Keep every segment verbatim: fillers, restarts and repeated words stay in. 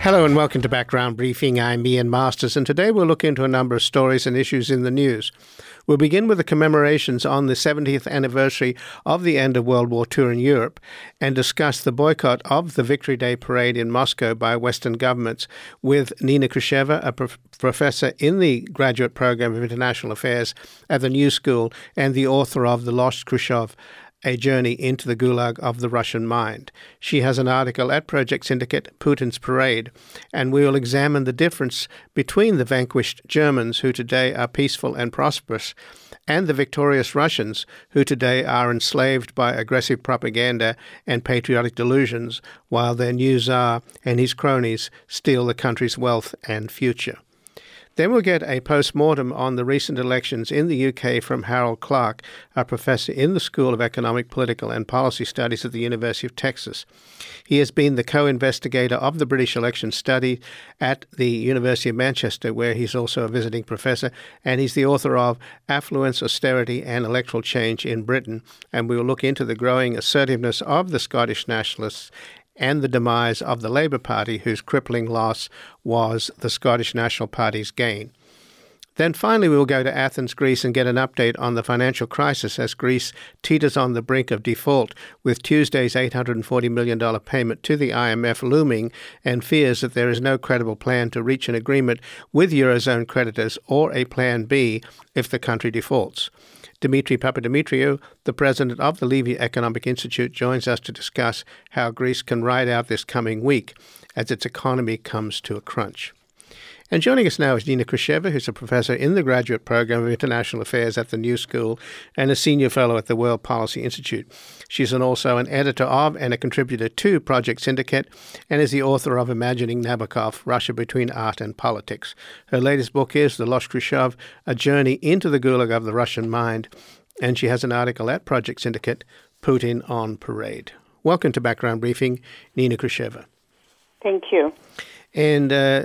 Hello and welcome to Background Briefing. I'm Ian Masters, and today we'll look into a number of stories and issues in the news. We'll begin with the commemorations on the seventieth anniversary of the end of World War Two in Europe and discuss the boycott of the Victory Day parade in Moscow by Western governments with Nina Khrushcheva, a prof- professor in the Graduate Program of International Affairs at the New School and the author of The Lost Khrushchev, A Journey into the Gulag of the Russian Mind. She has an article at Project Syndicate, Putin's Parade, and we will examine the difference between the vanquished Germans, who today are peaceful and prosperous, and the victorious Russians, who today are enslaved by aggressive propaganda and patriotic delusions, while their new Tsar and his cronies steal the country's wealth and future. Then we'll get a post-mortem on the recent elections in the U K from Harold Clark, a professor in the School of Economic, Political and Policy Studies at the University of Texas. He has been the co-investigator of the British election study at the University of Manchester, where he's also a visiting professor, and he's the author of Affluence, Austerity and Electoral Change in Britain. And we will look into the growing assertiveness of the Scottish nationalists and the demise of the Labour Party, whose crippling loss was the Scottish National Party's gain. Then finally we'll go to Athens, Greece, and get an update on the financial crisis as Greece teeters on the brink of default, with Tuesday's eight hundred forty million dollars payment to the I M F looming, and fears that there is no credible plan to reach an agreement with Eurozone creditors or a plan B if the country defaults. Dimitri Papadimitriou, the president of the Levy Economic Institute, joins us to discuss how Greece can ride out this coming week as its economy comes to a crunch. And joining us now is Nina Khrushcheva, who's a professor in the Graduate Program of International Affairs at the New School and a senior fellow at the World Policy Institute. She's an, also an editor of and a contributor to Project Syndicate and is the author of Imagining Nabokov, Russia Between Art and Politics. Her latest book is The Lost Khrushchev, A Journey into the Gulag of the Russian Mind, and she has an article at Project Syndicate, Putin on Parade. Welcome to Background Briefing, Nina Khrushcheva. Thank you. And uh,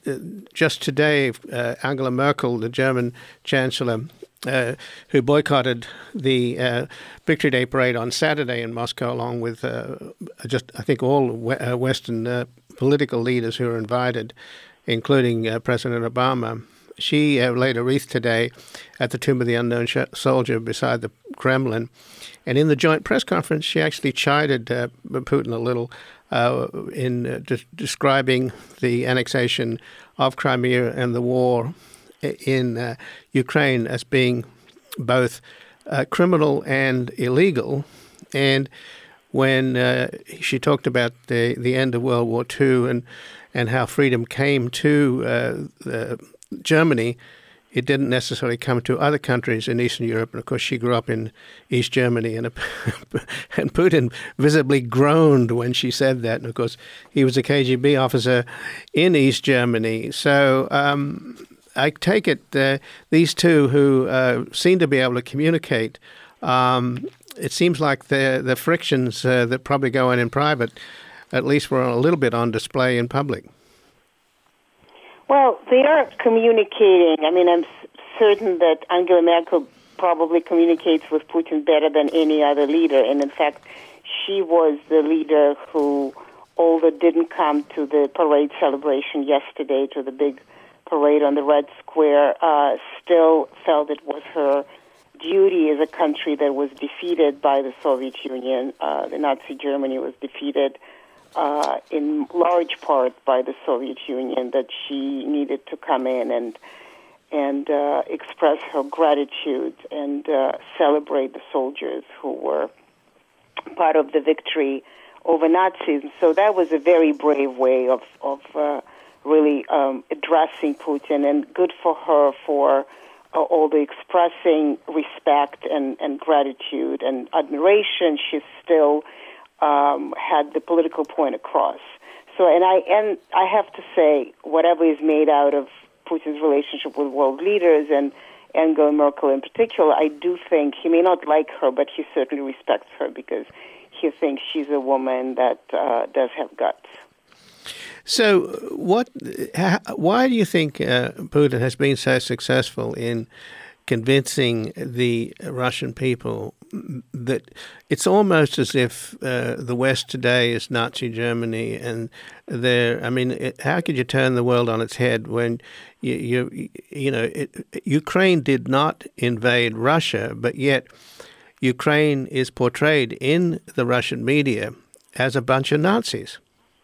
just today, uh, Angela Merkel, the German chancellor, uh, who boycotted the uh, Victory Day parade on Saturday in Moscow, along with uh, just, I think, all we- uh, Western uh, political leaders who were invited, including uh, President Obama. She uh, laid a wreath today at the Tomb of the Unknown sh- Soldier beside the Kremlin. And in the joint press conference, she actually chided uh, Putin a little uh, in uh, de- describing the annexation of Crimea and the war in uh, Ukraine as being both uh, criminal and illegal. And when uh, she talked about the, the end of World War Two and, and how freedom came to uh, the Germany, it didn't necessarily come to other countries in Eastern Europe. And of course, she grew up in East Germany, and, and Putin visibly groaned when she said that. And of course, he was a K G B officer in East Germany. So um, I take it uh, these two who uh, seem to be able to communicate, um, it seems like the the frictions uh, that probably go on in private, at least were a little bit on display in public. Well, they are communicating. I mean, I'm certain that Angela Merkel probably communicates with Putin better than any other leader. And in fact, she was the leader who, although didn't come to the parade celebration yesterday, to the big parade on the Red Square, uh, still felt it was her duty as a country that was defeated by the Soviet Union. Uh, the Nazi Germany was defeated Uh, in large part by the Soviet Union, that she needed to come in and and uh, express her gratitude and uh, celebrate the soldiers who were part of the victory over Nazis. So that was a very brave way of of uh, really um, addressing Putin, and good for her for uh, all the expressing respect and, and gratitude and admiration. She's still Um, had the political point across. So, and I and I have to say, whatever is made out of Putin's relationship with world leaders and Angela Merkel in particular, I do think he may not like her, but he certainly respects her because he thinks she's a woman that uh, does have guts. So, what? How, why do you think uh, Putin has been so successful in convincing the Russian people that it's almost as if uh, the West today is Nazi Germany, and there. I mean, it, how could you turn the world on its head when you you, you know it, Ukraine did not invade Russia, but yet Ukraine is portrayed in the Russian media as a bunch of Nazis?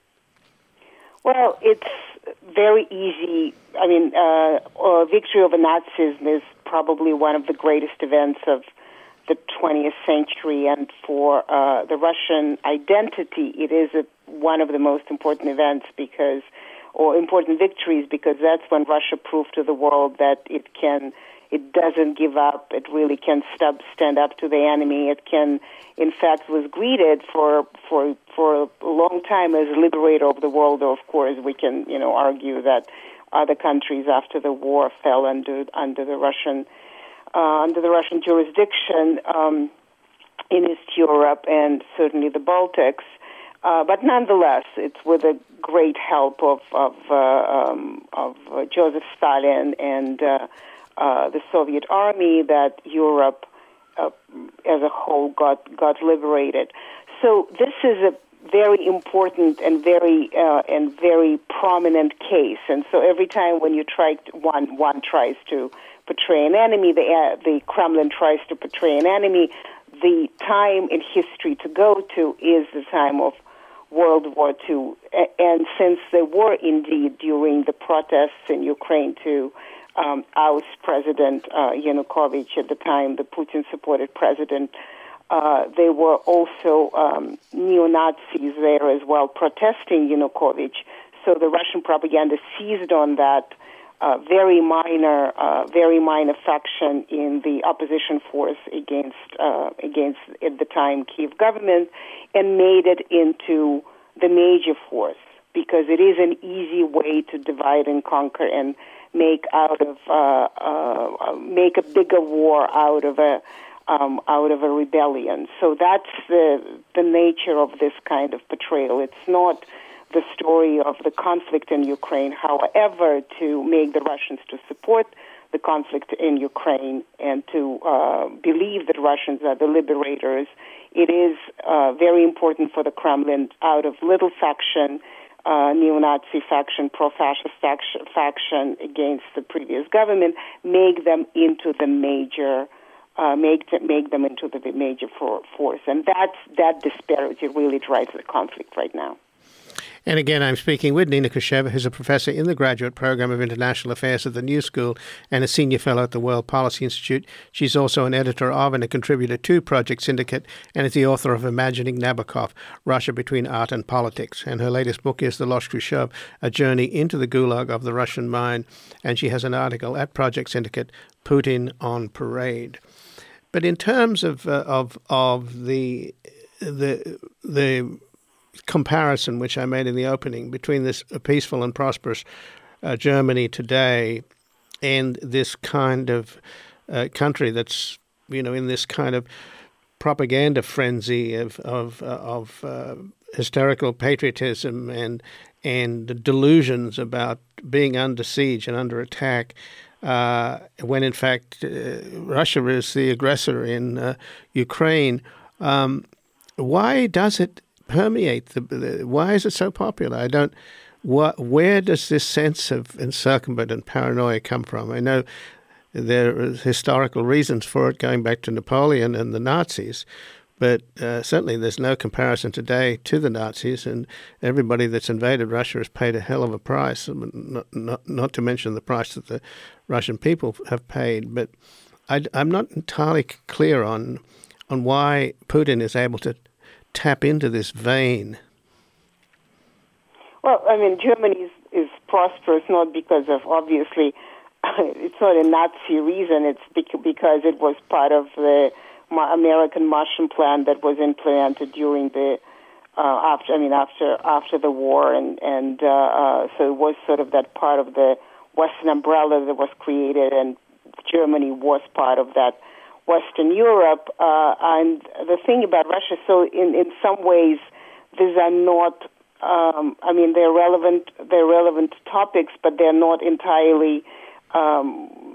Well, it's very easy. I mean, uh, uh, victory over Nazism is probably one of the greatest events of the twentieth century, and for uh, the Russian identity, it is a, one of the most important events because, or important victories, because that's when Russia proved to the world that it can, it doesn't give up. It really can stub, stand up to the enemy. It can, in fact, was greeted for for for a long time as liberator of the world. Though, of course, we can you know argue that other countries after the war fell under under the Russian. Uh, under the Russian jurisdiction um, in East Europe and certainly the Baltics. Uh, but nonetheless, it's with the great help of of, uh, um, of uh, Joseph Stalin and uh, uh, the Soviet Army that Europe uh, as a whole got, got liberated. So this is a very important and very uh, and very prominent case. And so every time when you try to, one one tries to portray an enemy, the uh, the Kremlin tries to portray an enemy, the time in history to go to is the time of World War Two. And since there were indeed during the protests in Ukraine to um, oust President uh, Yanukovych at the time, the Putin-supported president, uh, there were also um, neo-Nazis there as well protesting Yanukovych. So the Russian propaganda seized on that Uh, very minor, uh, very minor faction in the opposition force against uh, against at the time Kiev government, and made it into the major force because it is an easy way to divide and conquer and make out of uh, uh, make a bigger war out of a um, out of a rebellion. So that's the the nature of this kind of portrayal. It's not the story of the conflict in Ukraine. However, to make the Russians to support the conflict in Ukraine and to uh, believe that Russians are the liberators, it is uh, very important for the Kremlin out of little faction, uh, neo-Nazi faction, pro-fascist faction, faction against the previous government, make them into the major Uh, make to, make them into the major for, force. And that's, that disparity really drives the conflict right now. And again, I'm speaking with Nina Kusheva, who's a professor in the Graduate Program of International Affairs at the New School and a senior fellow at the World Policy Institute. She's also an editor of and a contributor to Project Syndicate and is the author of Imagining Nabokov, Russia Between Art and Politics. And her latest book is The Lost Khrushchev, A Journey into the Gulag of the Russian Mind. And she has an article at Project Syndicate, Putin on Parade. But in terms of uh, of of the the the comparison which I made in the opening between this peaceful and prosperous uh, Germany today and this kind of uh, country that's you know in this kind of propaganda frenzy of of uh, of uh, hysterical patriotism and and delusions about being under siege and under attack. Uh, when in fact uh, Russia is the aggressor in uh, Ukraine, um, why does it permeate? The, the, why is it so popular? I don't. What, where does this sense of encirclement and paranoia come from? I know there are historical reasons for it, going back to Napoleon and the Nazis, but uh, certainly there's no comparison today to the Nazis, and everybody that's invaded Russia has paid a hell of a price, not, not, not to mention the price that the Russian people have paid. But I, I'm not entirely clear on on why Putin is able to tap into this vein. Well, I mean, Germany is, is prosperous not because of, obviously, it's not a Nazi reason, it's because it was part of the American Marshall Plan that was implemented during the uh, after I mean after after the war, and and uh, uh, so it was sort of that part of the Western umbrella that was created, and Germany was part of that Western Europe. Uh, and the thing about Russia, so in in some ways, these are not. Um, I mean, they're relevant. They're relevant topics, but they're not entirely. Um, you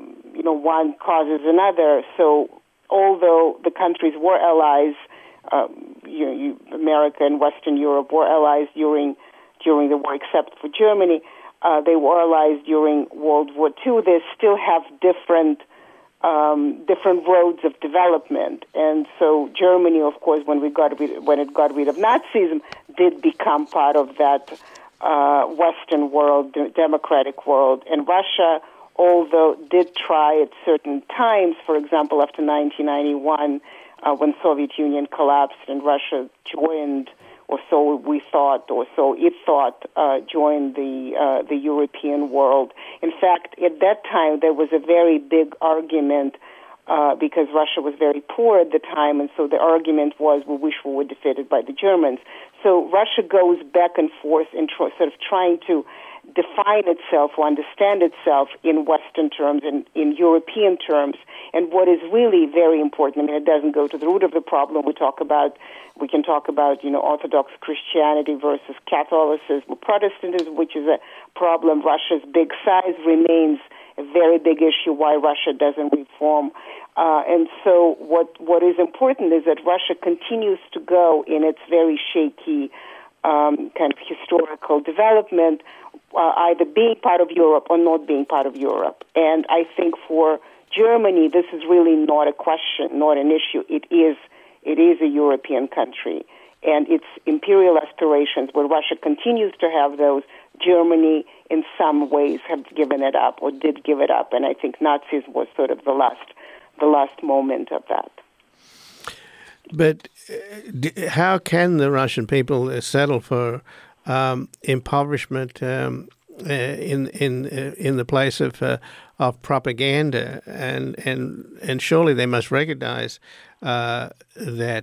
know, one causes another. So although the countries were allies, um, you know, you, America and Western Europe were allies during during the war, except for Germany, uh, they were allies during World War Two. They still have different um, different roads of development, and so Germany, of course, when we got rid, when it got rid of Nazism, did become part of that uh, Western world, the democratic world, and Russia, although did try at certain times, for example, after nineteen ninety-one, uh, when Soviet Union collapsed and Russia joined, or so we thought, or so it thought, uh, joined the uh, the European world. In fact, at that time, there was a very big argument uh, because Russia was very poor at the time, and so the argument was, we wish we were defeated by the Germans. So Russia goes back and forth in tr- sort of trying to define itself or understand itself in Western terms and in European terms. And what is really very important, I mean, it doesn't go to the root of the problem. We talk about, we can talk about, you know, Orthodox Christianity versus Catholicism, Protestantism, which is a problem. Russia's big size remains a very big issue why Russia doesn't reform. Uh, and so what what is important is that Russia continues to go in its very shaky um, kind of historical development, uh, either being part of Europe or not being part of Europe. And I think for Germany, this is really not a question, not an issue. It is it is a European country, and its imperial aspirations, where Russia continues to have those, Germany in some ways have given it up or did give it up, and I think Nazism was sort of the last the last moment of that. But uh, how can the Russian people uh, settle for um, impoverishment um, uh, in in uh, in the place of uh, of propaganda? And and and surely they must recognize uh, that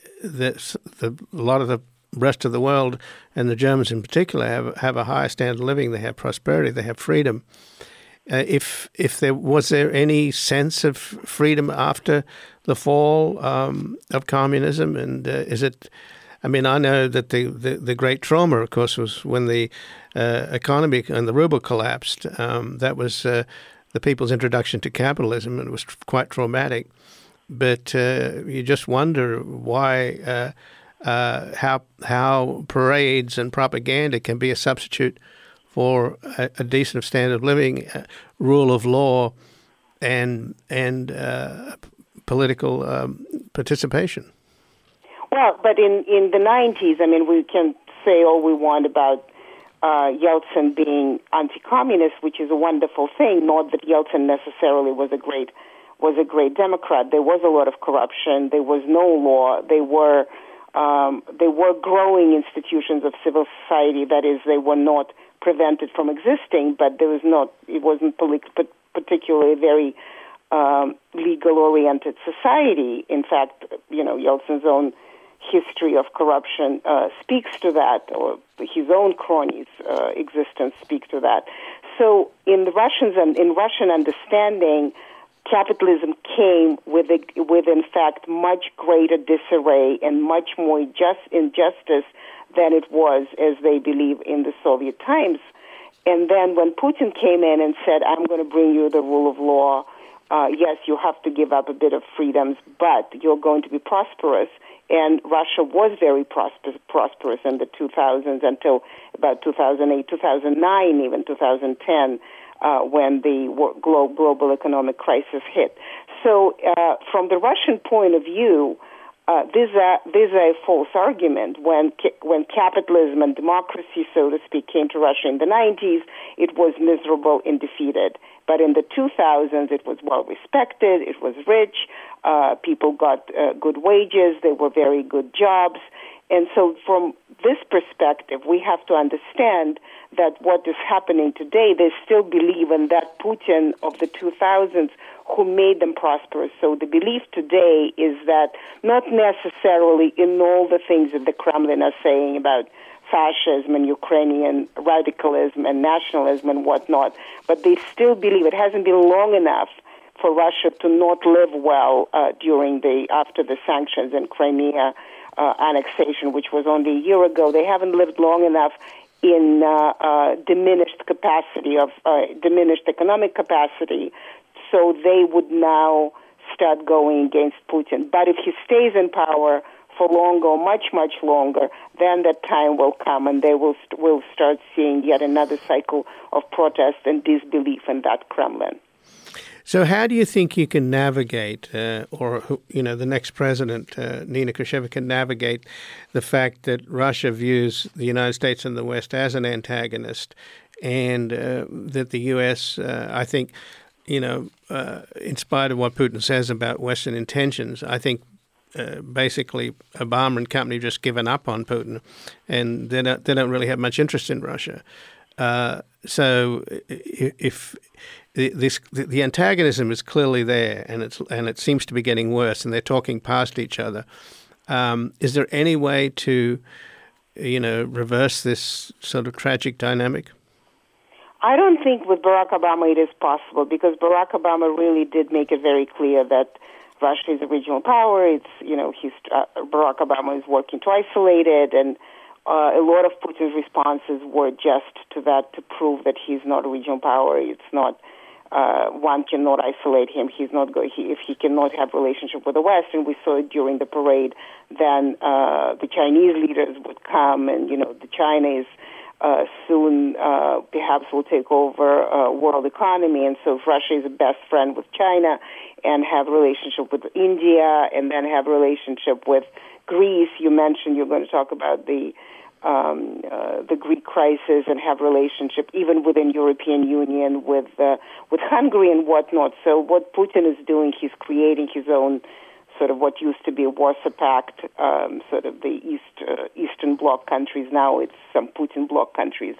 that the, a lot of the rest of the world, and the Germans in particular, have have a higher standard of living. They have prosperity. They have freedom. Uh, if if there was there any sense of freedom after the fall um, of communism, and uh, is it? I mean, I know that the, the, the great trauma, of course, was when the uh, economy and the ruble collapsed. Um, that was uh, the people's introduction to capitalism, and it was quite traumatic. But uh, you just wonder why, uh, uh, how how parades and propaganda can be a substitute for a, a decent standard of living, uh, rule of law, and and uh, political um, participation. Well, but in, in the nineties, I mean, we can say all we want about uh, Yeltsin being anti-communist, which is a wonderful thing. Not that Yeltsin necessarily was a great was a great Democrat. There was a lot of corruption. There was no law. They were um, they were growing institutions of civil society. That is, they were not prevented from existing, but there was not. It wasn't particularly very um, legal-oriented society. In fact, you know, Yeltsin's own history of corruption uh, speaks to that, or his own cronies' uh, existence speaks to that. So, in the Russians and in Russian understanding, capitalism came with, a, with in fact, much greater disarray and much more just injustice than it was, as they believe, in the Soviet times. And then when Putin came in and said, I'm going to bring you the rule of law, uh, yes, you have to give up a bit of freedoms, but you're going to be prosperous. And Russia was very prosperous, prosperous in the two thousands until about two thousand eight, two thousand nine, even two thousand ten, uh, when the global, global economic crisis hit. So uh, from the Russian point of view, uh, this, uh, this is a false argument. When, when capitalism and democracy, so to speak, came to Russia in the nineties, it was miserable and defeated. But in the two thousands, it was well respected, it was rich, uh, people got uh, good wages, there were very good jobs. And so from this perspective, we have to understand that what is happening today, they still believe in that Putin of the two thousands who made them prosperous. So the belief today is that not necessarily in all the things that the Kremlin are saying about fascism and Ukrainian radicalism and nationalism and whatnot, but they still believe it hasn't been long enough for Russia to not live well uh, during the after the sanctions and Crimea uh, annexation, which was only a year ago. They haven't lived long enough in uh, uh, diminished capacity of uh, diminished economic capacity so they would now start going against Putin. But if he stays in power for longer, much, much longer, then that time will come and they will st- will start seeing yet another cycle of protest and disbelief in that Kremlin. So how do you think you can navigate, uh, or, you know, the next president, uh, Nina Khrushcheva, can navigate the fact that Russia views the United States and the West as an antagonist, and uh, that the U S, uh, I think, you know, uh, in spite of what Putin says about Western intentions, I think uh, basically Obama and company just given up on Putin, and they don't, they don't really have much interest in Russia. Uh, so if this the antagonism is clearly there, and it's and it seems to be getting worse, and they're talking past each other. Um, is there any way to, you know, reverse this sort of tragic dynamic? I don't think with Barack Obama it is possible, because Barack Obama really did make it very clear that Russia is a regional power. It's, you know, he's uh, Barack Obama is working to isolate it, and uh, a lot of Putin's responses were just to that, to prove that he's not a regional power. It's not. Uh, one cannot isolate him. He's not go- he, if he cannot have relationship with the West, and we saw it during the parade. Then uh, the Chinese leaders would come, and you know the China is uh, soon uh, perhaps will take over uh, world economy. And so if Russia is a best friend with China, and have relationship with India, and then have relationship with Greece. You mentioned you're going to talk about the. Um, uh, the Greek crisis, and have relationship even within European Union with uh, with Hungary and whatnot. So what Putin is doing, he's creating his own sort of what used to be a Warsaw Pact, um, sort of the East uh, Eastern Bloc countries. Now it's some Putin Bloc countries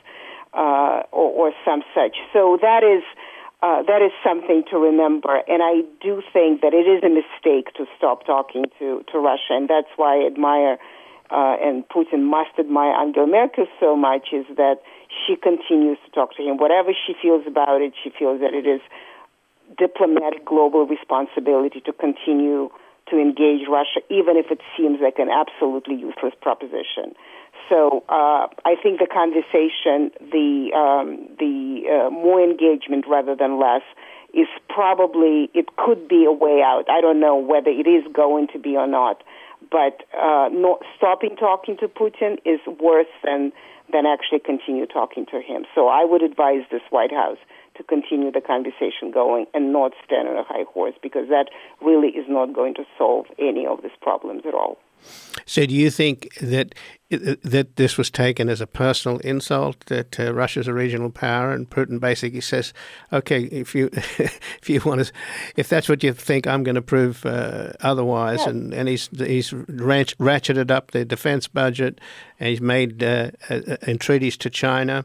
uh, or, or some such. So that is uh, that is something to remember. And I do think that it is a mistake to stop talking to, to Russia, and that's why I admire. Uh, and Putin must admire Angela Merkel so much, is that she continues to talk to him. Whatever she feels about it, she feels that it is diplomatic global responsibility to continue to engage Russia, even if it seems like an absolutely useless proposition. So uh, I think the conversation, the um, the uh, more engagement rather than less, is probably, it could be a way out. I don't know whether it is going to be or not. But uh, not stopping talking to Putin is worse than than actually continue talking to him. So I would advise this White House to continue the conversation going and not stand on a high horse, because that really is not going to solve any of these problems at all. So do you think that that this was taken as a personal insult, that uh, Russia's a regional power, and Putin basically says, okay, if you if you want to, if that's what you think, I'm going to prove uh, otherwise, yes. and and he's he's ranch, ratcheted up the defense budget, and he's made uh, uh, entreaties to China.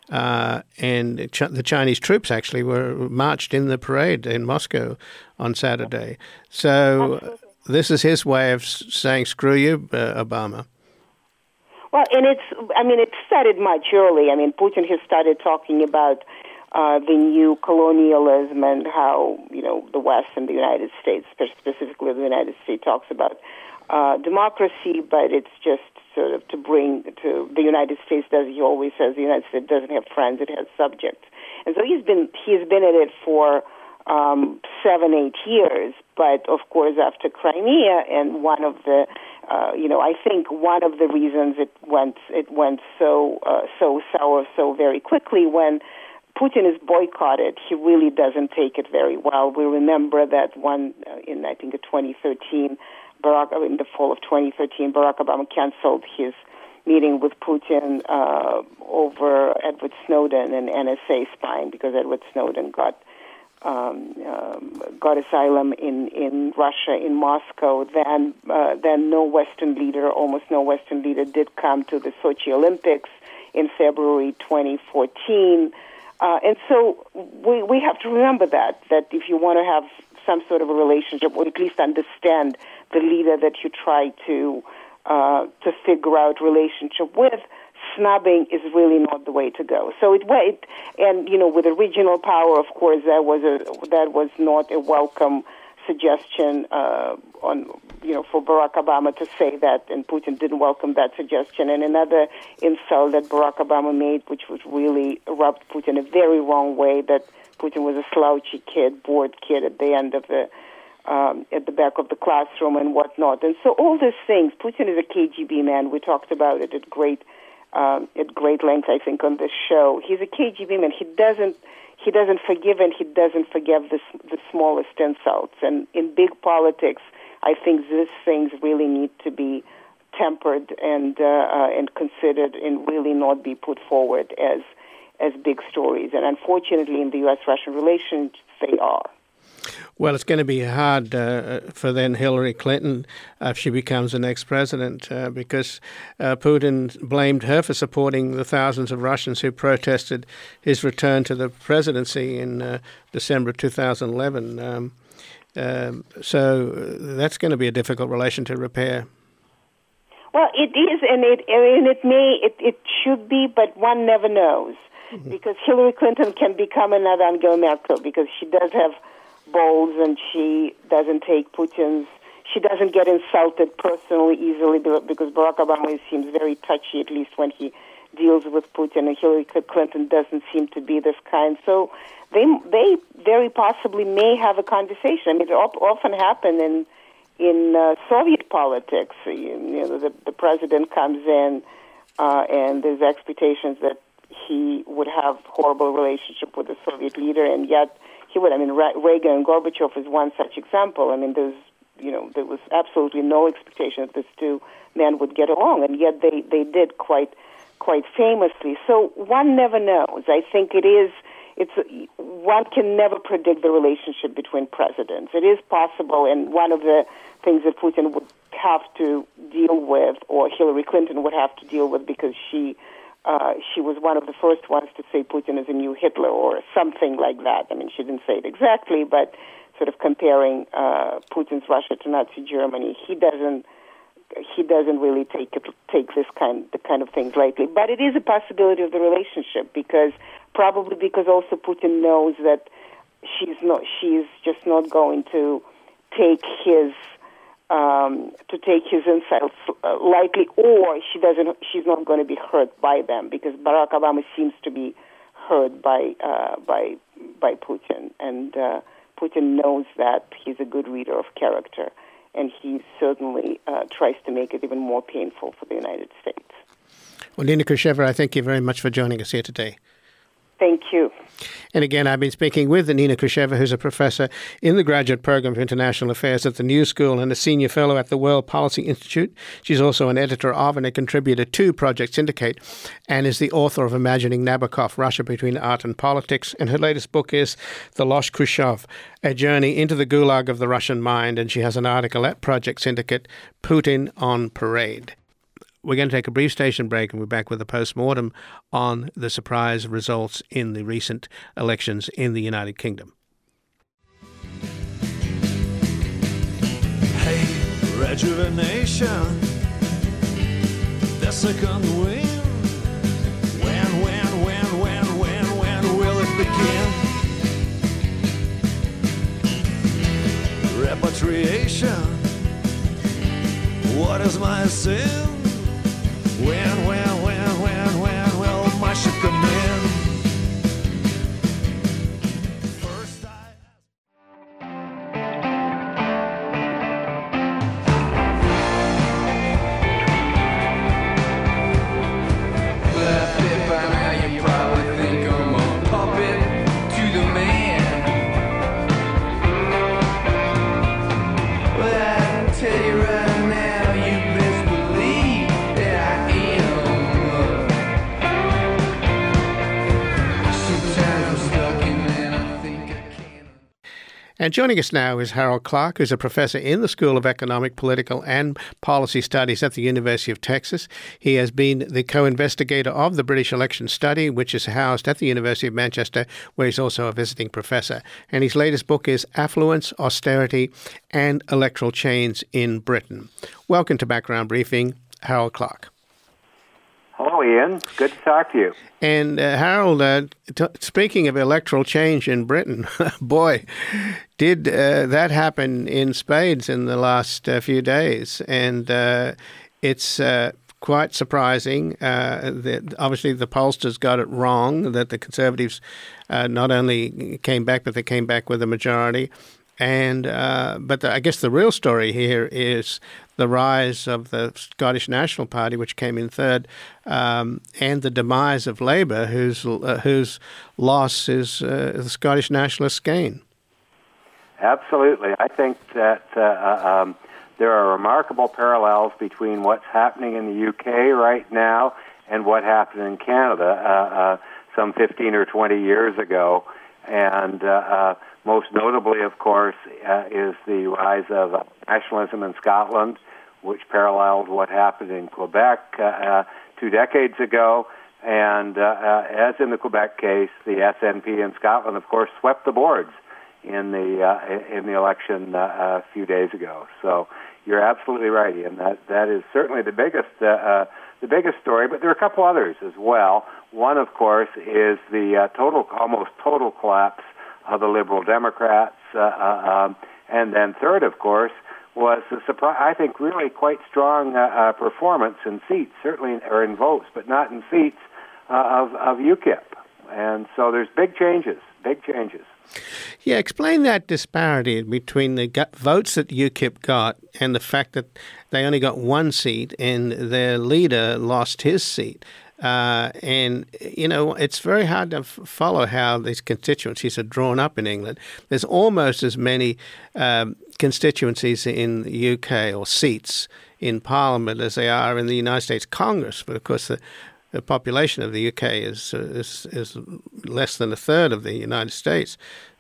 Uh, and Ch- the Chinese troops actually were marched in the parade in Moscow on Saturday. So uh, this is his way of saying, screw you, uh, Obama. Well, and it's, I mean, it started much early. I mean, Putin has started talking about uh, the new colonialism and how, you know, the West and the United States, specifically the United States, talks about uh, democracy, but it's just sort of to bring to the United States, as he always says, the United States doesn't have friends, it has subjects. And so he's been he's been at it for um, seven, eight years. But of course, after Crimea, and one of the, uh, you know, I think one of the reasons it went it went so uh, so sour so very quickly, when Putin is boycotted, he really doesn't take it very well. We remember that one uh, in I think twenty thirteen. Barack, in the fall of twenty thirteen, Barack Obama canceled his meeting with Putin uh, over Edward Snowden and N S A spying, because Edward Snowden got um, um, got asylum in, in Russia, in Moscow. Then, uh, then no Western leader, almost no Western leader, did come to the Sochi Olympics in February twenty fourteen. Uh, and so we we have to remember that, that if you want to have some sort of a relationship, or at least understand the leader that you try to uh, to figure out relationship with, snubbing is really not the way to go. So it wait, and you know, with a regional power, of course, that was a that was not a welcome suggestion uh, on you know for Barack Obama to say that, and Putin didn't welcome that suggestion. And another insult that Barack Obama made, which was really rubbed Putin a very wrong way, that Putin was a slouchy kid, bored kid at the end of the um, at the back of the classroom and whatnot. And so all these things. Putin is a K G B man. We talked about it at great um, at great length, I think, on this show. He's a K G B man. He doesn't he doesn't forgive and he doesn't forgive the the smallest insults. And in big politics, I think these things really need to be tempered and uh, uh, and considered and really not be put forward as as big stories. And unfortunately, in the U S Russian relations, they are. Well, it's going to be hard uh, for then Hillary Clinton uh, if she becomes the next president uh, because uh, Putin blamed her for supporting the thousands of Russians who protested his return to the presidency in uh, December two thousand eleven. Um, um, so that's going to be a difficult relation to repair. Well, it is, and it and it may, it, it should be, but one never knows. Mm-hmm. Because Hillary Clinton can become another Angela Merkel because she does have balls and she doesn't take Putin's, she doesn't get insulted personally easily because Barack Obama seems very touchy, at least when he deals with Putin, and Hillary Clinton doesn't seem to be this kind. So they they very possibly may have a conversation. I mean, it often happened in in uh, Soviet politics. You know, the, the president comes in uh, and there's expectations that he would have horrible relationship with the Soviet leader, and yet he would. I mean, Reagan and Gorbachev is one such example. I mean, there's, you know, there was absolutely no expectation that these two men would get along, and yet they, they did quite quite famously. So one never knows. I think it is. It's one can never predict the relationship between presidents. It is possible, and one of the things that Putin would have to deal with, or Hillary Clinton would have to deal with, because she. Uh, she was one of the first ones to say Putin is a new Hitler or something like that. I mean, she didn't say it exactly, but sort of comparing uh, Putin's Russia to Nazi Germany, he doesn't he doesn't really take it, take this kind the kind of things lightly. But it is a possibility of the relationship because probably because also Putin knows that she's not she's just not going to take his. Um, to take his insults uh, lightly, or she doesn't. She's not going to be hurt by them because Barack Obama seems to be hurt by uh, by by Putin, and uh, Putin knows that he's a good reader of character, and he certainly uh, tries to make it even more painful for the United States. Well, Nina Khrushcheva, I thank you very much for joining us here today. Thank you. And again, I've been speaking with Nina Khrushcheva, who's a professor in the Graduate Program of International Affairs at the New School and a senior fellow at the World Policy Institute. She's also an editor of and a contributor to Project Syndicate and is the author of Imagining Nabokov, Russia Between Art and Politics. And her latest book is The Lost Khrushchev, A Journey into the Gulag of the Russian Mind. And she has an article at Project Syndicate, Putin on Parade. We're going to take a brief station break and we're back with a post-mortem on the surprise results in the recent elections in the United Kingdom. Hey, rejuvenation, the second wind. When, when, when, when, when, when will it begin? Repatriation, what is my sin? When, when, when, when, when will my ship come in? First I... Left it by now, you probably think I'm a puppet to the man. Well, I can tell you right now, you best believe that I And joining us now is Harold Clark, who's a professor in the School of Economic, Political and Policy Studies at the University of Texas. He has been the co-investigator of the British election study, which is housed at the University of Manchester, where he's also a visiting professor. And his latest book is Affluence, Austerity and Electoral Change in Britain. Welcome to Background Briefing, Harold Clark. Hello, Ian. Good to talk to you. And uh, Harold, uh, t- speaking of electoral change in Britain, boy, did uh, that happen in spades in the last uh, few days. And uh, it's uh, quite surprising. Uh, that obviously, the pollsters got it wrong, that the Conservatives uh, not only came back, but they came back with a majority. And uh, But the, I guess the real story here is the rise of the Scottish National Party, which came in third, um, and the demise of Labour, whose uh, whose loss is uh, the Scottish Nationalists' gain. Absolutely. I think that uh, um, there are remarkable parallels between what's happening in the U K right now and what happened in Canada uh, uh, some fifteen or twenty years ago. And uh, uh, most notably, of course, uh, is the rise of uh, nationalism in Scotland, which paralleled what happened in Quebec uh, uh, two decades ago. And uh, uh, as in the Quebec case, the S N P in Scotland, of course, swept the boards in the uh, in the election uh, a few days ago. So you're absolutely right, Ian. That that is certainly the biggest uh, uh, the biggest story. But there are a couple others as well. One, of course, is the uh, total, almost total collapse of the Liberal Democrats, uh, uh, um, and then third, of course, was the surprise. I think really quite strong uh, uh, performance in seats, certainly or in votes, but not in seats uh, of of UKIP. And so there's big changes, big changes. Yeah, explain that disparity between the gut votes that UKIP got and the fact that they only got one seat and their leader lost his seat. Uh, and, you know, it's very hard to f- follow how these constituencies are drawn up in England. There's almost as many um, constituencies in the U K or seats in Parliament as they are in the United States Congress. But, of course, the The population of the U K is, uh, is is less than a third of the United States.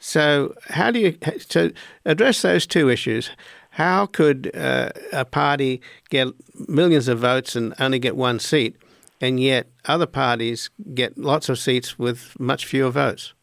So how do you to address those two issues? How could uh, a party get millions of votes and only get one seat, and yet other parties get lots of seats with much fewer votes?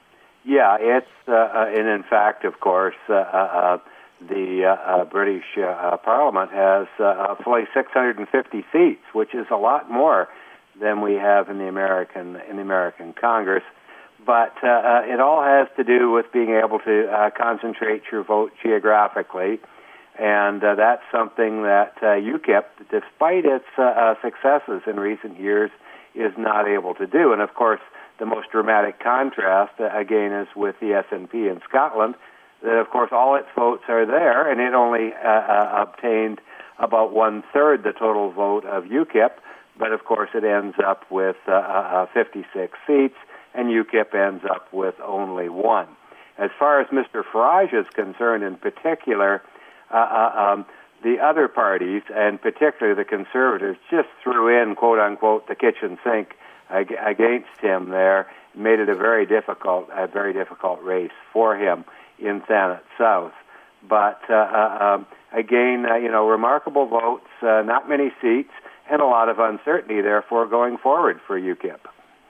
Yeah, it's uh, uh, and in fact, of course, uh, uh, the uh, uh, British uh, Parliament has uh, fully six hundred fifty seats, which is a lot more than we have in the American in the American Congress. But uh, uh, it all has to do with being able to uh, concentrate your vote geographically, and uh, that's something that uh, UKIP, despite its uh, uh, successes in recent years, is not able to do. And of course, the most dramatic contrast, uh, again, is with the S N P in Scotland, that of course all its votes are there, and it only uh, uh, obtained about one-third the total vote of UKIP. But, of course, it ends up with uh, uh, fifty-six seats, and UKIP ends up with only one. As far as Mister Farage is concerned in particular, uh, uh, um, the other parties, and particularly the Conservatives, just threw in, quote-unquote, the kitchen sink ag- against him there, made it a very difficult, a very difficult race for him in Thanet South. But, uh, uh, um, again, uh, you know, remarkable votes, uh, not many seats, and a lot of uncertainty, therefore, going forward for UKIP.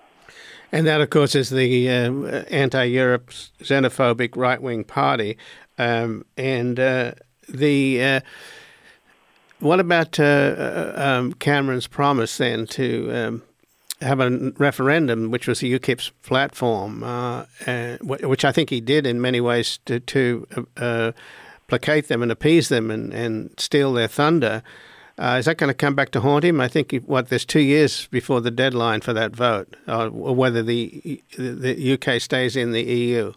And that, of course, is the um, anti-Europe, xenophobic right-wing party. Um, and uh, the uh, what about uh, uh, um, Cameron's promise then to um, have a referendum, which was UKIP's platform, uh, uh, which I think he did in many ways to, to uh, placate them and appease them and, and steal their thunder. Uh, is that going to come back to haunt him? I think, what, there's two years before the deadline for that vote, uh, or whether the the U K stays in the E U.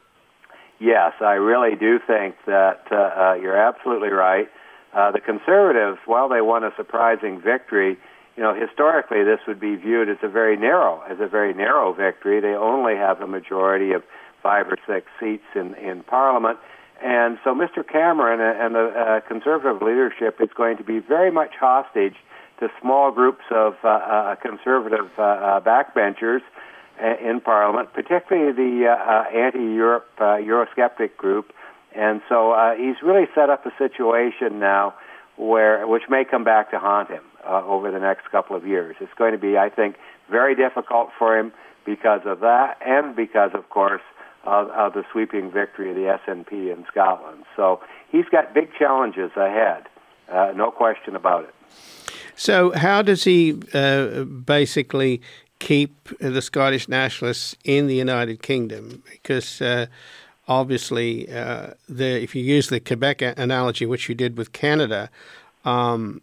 Yes, I really do think that uh, uh, you're absolutely right. Uh, the Conservatives, while they won a surprising victory, you know, historically this would be viewed as a very narrow, as a very narrow victory. They only have a majority of five or six seats in, in Parliament. And so Mister Cameron and the uh, Conservative leadership is going to be very much hostage to small groups of uh, uh, Conservative uh, uh, backbenchers in Parliament, particularly the uh, uh, anti-Europe, uh, Eurosceptic group. And so uh, he's really set up a situation now where, which may come back to haunt him uh, over the next couple of years. It's going to be, I think, very difficult for him because of that, and because, of course, Of, of the sweeping victory of the S N P in Scotland. So he's got big challenges ahead, uh, no question about it. So how does he uh, basically keep the Scottish nationalists in the United Kingdom? Because uh, obviously, uh, the, if you use the Quebec analogy, which you did with Canada, um,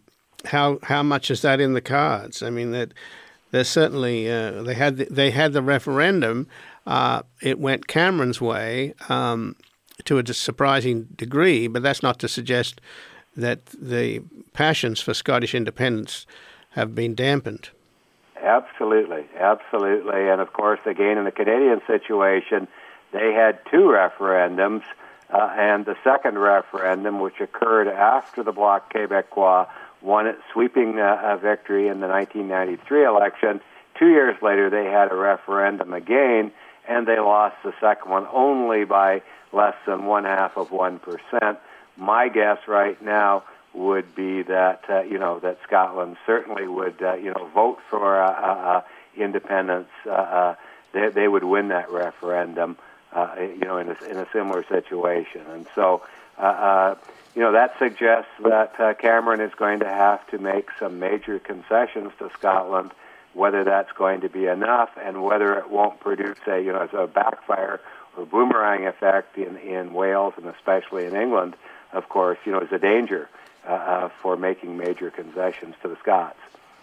how how much is that in the cards? I mean, that there's certainly uh, they had the, they had the referendum. Uh, it went Cameron's way um, to a surprising degree, but that's not to suggest that the passions for Scottish independence have been dampened. Absolutely, absolutely. And of course, again, in the Canadian situation, they had two referendums, uh, and the second referendum, which occurred after the Bloc Québécois won its sweeping uh, victory in the nineteen ninety-three election. Two years later, they had a referendum again, and they lost the second one only by less than one half of one percent. My guess right now would be that uh, you know that Scotland certainly would uh, you know vote for uh, uh, independence. Uh, uh, they, they would win that referendum. Uh, you know, in a, in a similar situation, and so uh, uh, you know that suggests that uh, Cameron is going to have to make some major concessions to Scotland. Whether that's going to be enough, and whether it won't produce a you know a backfire or boomerang effect in in Wales and especially in England, of course, you know, is a danger uh, uh, for making major concessions to the Scots.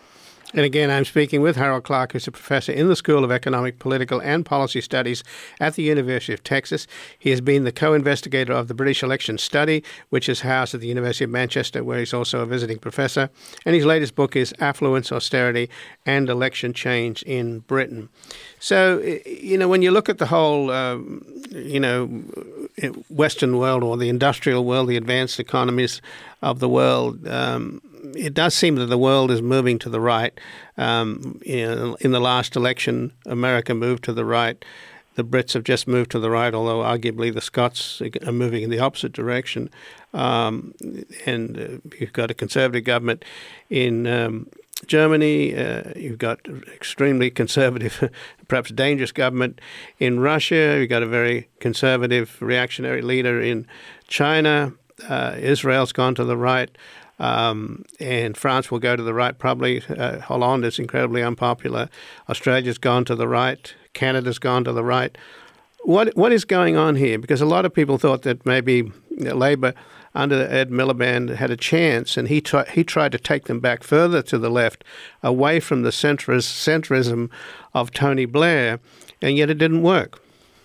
And again, I'm speaking with Harold Clark, who's a professor in the School of Economic, Political and Policy Studies at the University of Texas. He has been the co-investigator of the British election study, which is housed at the University of Manchester, where he's also a visiting professor. And his latest book is Affluence, Austerity and Election Change in Britain. So, you know, when you look at the whole, uh, you know, Western world or the industrial world, the advanced economies of the world, um, it does seem that the world is moving to the right. Um, in, in the last election, America moved to the right. The Brits have just moved to the right, although arguably the Scots are moving in the opposite direction. Um, and uh, you've got a conservative government in um, Germany. Uh, you've got extremely conservative, perhaps dangerous government in Russia. You've got a very conservative, reactionary leader in China. Uh, Israel's gone to the right. Um, and France will go to the right probably. Uh, Hollande is incredibly unpopular. Australia's gone to the right. Canada's gone to the right. What What is going on here? Because a lot of people thought that maybe Labor under Ed Miliband had a chance, and he, try, he tried to take them back further to the left, away from the centris, centrism of Tony Blair, and yet it didn't work.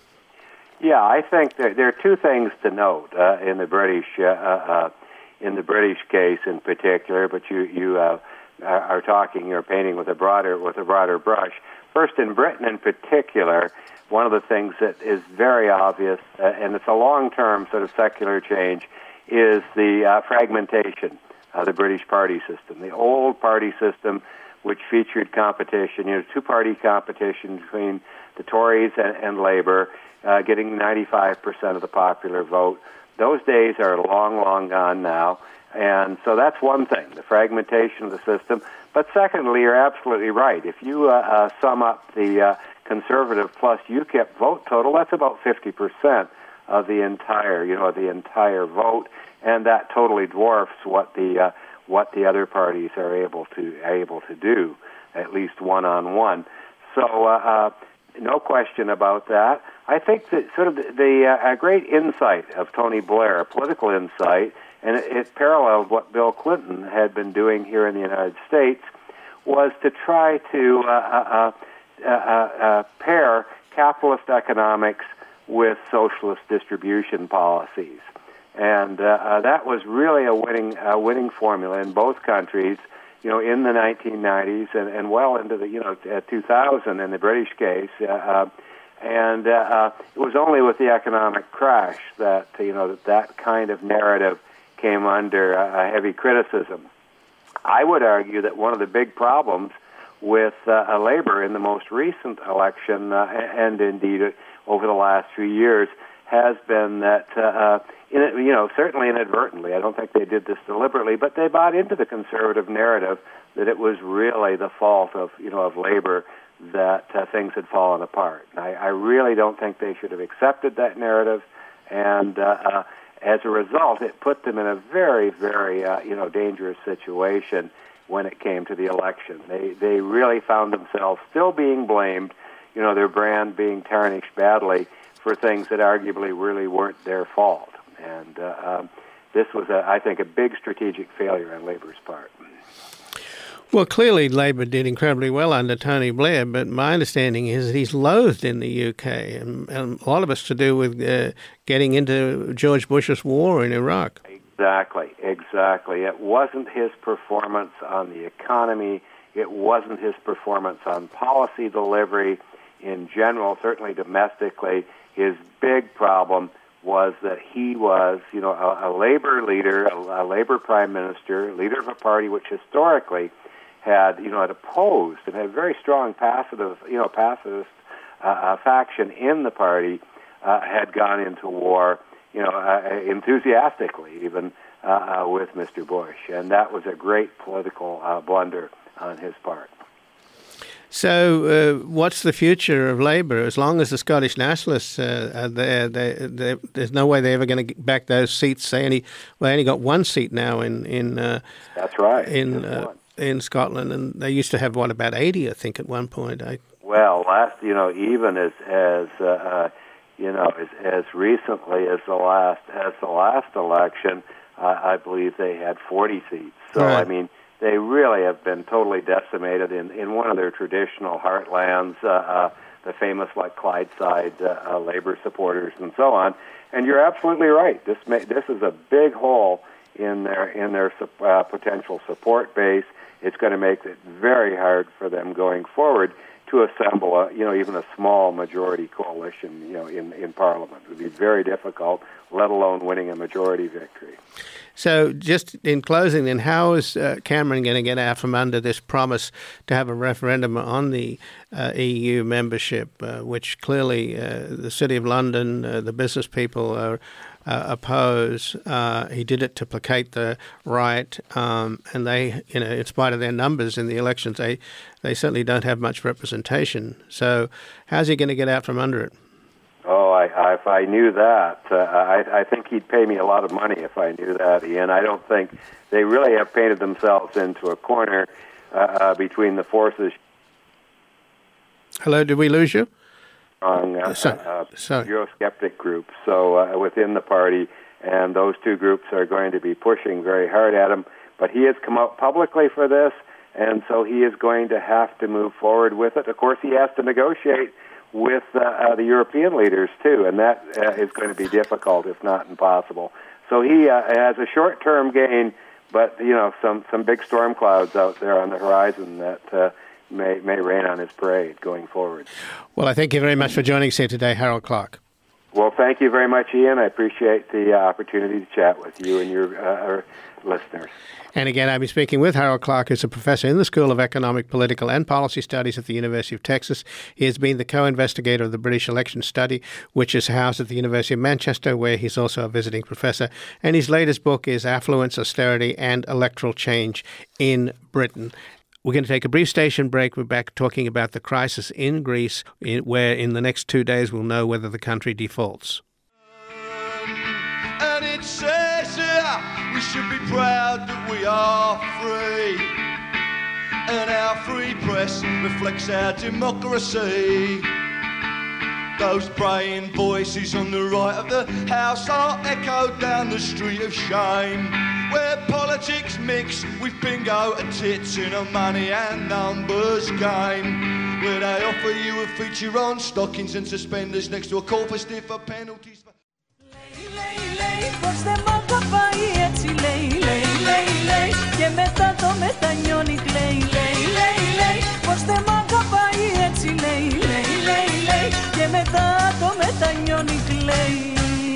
Yeah, I think there, there are two things to note uh, in the British uh, uh, in the British case in particular, but you you uh, are talking, you're painting with a broader with a broader brush. First, in Britain in particular, one of the things that is very obvious, uh, and it's a long-term sort of secular change, is the uh, fragmentation of the British party system. The old party system, which featured competition, you know, two-party competition between the Tories and, and Labour, uh, getting ninety-five percent of the popular vote. Those days are long, long gone now. And so that's one thing, the fragmentation of the system. But secondly, you're absolutely right. If you uh, uh, sum up the uh, Conservative plus UKIP vote total, that's about fifty percent of the entire, you know, the entire vote, and that totally dwarfs what the uh, what the other parties are able to able to do, at least one on one. So, uh, uh, no question about that. I think that sort of the, the uh, a great insight of Tony Blair, a political insight, and it, it paralleled what Bill Clinton had been doing here in the United States, was to try to uh, uh, uh, uh, uh, pair capitalist economics with socialist distribution policies. And uh, uh, that was really a winning uh, winning formula in both countries, you know, in the nineteen nineties and, and well into the, you know, uh, two thousand in the British case. Uh, uh, and uh, uh, it was only with the economic crash that, you know, that that kind of narrative came under uh, heavy criticism. I would argue that one of the big problems with uh, Labour in the most recent election, uh, and indeed over the last few years, has been that, uh, uh, in, you know, certainly inadvertently, I don't think they did this deliberately, but they bought into the conservative narrative that it was really the fault of, you know, of Labour that uh, things had fallen apart. I, I really don't think they should have accepted that narrative, and uh, uh, as a result, it put them in a very, very, uh, you know, dangerous situation when it came to the election. They they really found themselves still being blamed, you know, their brand being tarnished badly for things that arguably really weren't their fault. And uh, um, this was, a, I think, a big strategic failure on Labour's part. Well, clearly Labor did incredibly well under Tony Blair, but my understanding is that he's loathed in the U K, and, and a lot of it's to do with uh, getting into George Bush's war in Iraq. Exactly, exactly. It wasn't his performance on the economy. It wasn't his performance on policy delivery in general, certainly domestically. His big problem was that he was, you know, a, a labor leader, a, a labor prime minister, leader of a party which historically had, you know, had opposed and had a very strong pacifist, you know, pacifist uh, uh, faction in the party, uh, had gone into war, you know, uh, enthusiastically even uh, uh, with Mister Bush, and that was a great political uh, blunder on his part. So, uh, what's the future of Labour? As long as the Scottish Nationalists uh, are there, they, they, there's no way they're ever going to get back those seats. They only, well, they only got one seat now in in. Uh, That's right. In uh, in Scotland, and they used to have what, about eighty, I think, at one point. I... Well, last, you know, even as as uh, uh, you know, as, as recently as the last as the last election, uh, I believe they had forty seats. So right. I mean, they really have been totally decimated in, in one of their traditional heartlands, uh, uh, the famous like Clydeside uh, uh, Labour supporters and so on. And you're absolutely right. This may, this is a big hole in their in their uh, potential support base. It's going to make it very hard for them going forward to assemble a, you know, even a small majority coalition, you know, in, in Parliament. It would be very difficult, let alone winning a majority victory. So just in closing then, how is uh, Cameron going to get out from under this promise to have a referendum on the uh, E U membership, uh, which clearly uh, the City of London, uh, the business people are uh, oppose. Uh, he did it to placate the right, um, and they, you know, in spite of their numbers in the elections, they, they certainly don't have much representation. So how's he going to get out from under it? Oh, I, I, if I knew that, uh, I, I think he'd pay me a lot of money if I knew that, Ian. I don't think they really have painted themselves into a corner uh, uh, between the forces. Hello, did we lose you? Strong uh, so, uh, so. Eurosceptic groups, so uh, within the party, and those two groups are going to be pushing very hard at him. But he has come out publicly for this, and so he is going to have to move forward with it. Of course, he has to negotiate with uh, uh, the European leaders, too, and that uh, is going to be difficult, if not impossible. So he uh, has a short-term gain, but, you know, some, some big storm clouds out there on the horizon that uh, may, may rain on his parade going forward. Well, I thank you very much for joining us here today, Harold Clark. Well, thank you very much, Ian. I appreciate the uh, opportunity to chat with you and your uh, listeners. And again, I'll be speaking with Harold Clark, who's a professor in the School of Economic, Political and Policy Studies at the University of Texas. He has been the co-investigator of the British election study, which is housed at the University of Manchester, where he's also a visiting professor. And his latest book is Affluence, Austerity and Electoral Change in Britain. We're going to take a brief station break. We're back talking about the crisis in Greece, where in the next two days we'll know whether the country defaults. And it says here we should be proud that we are free, and our free press reflects our democracy. Those braying voices on the right of the house are echoed down the street of shame, where politics mix with bingo and tits in a money and numbers game, where they offer you a feature on stockings and suspenders next to a call for stiffer penalties. Λέει πως δεν μ' αγαπάει έτσι λέει, λέει, λέει, λέει και μετά το μετανιώνει κλαίει, λέει, λέει, λέει πως δεν μ' αγαπάει έτσι λέει, λέει, λέει, λέει και μετά το μετανιώνει κλαίει.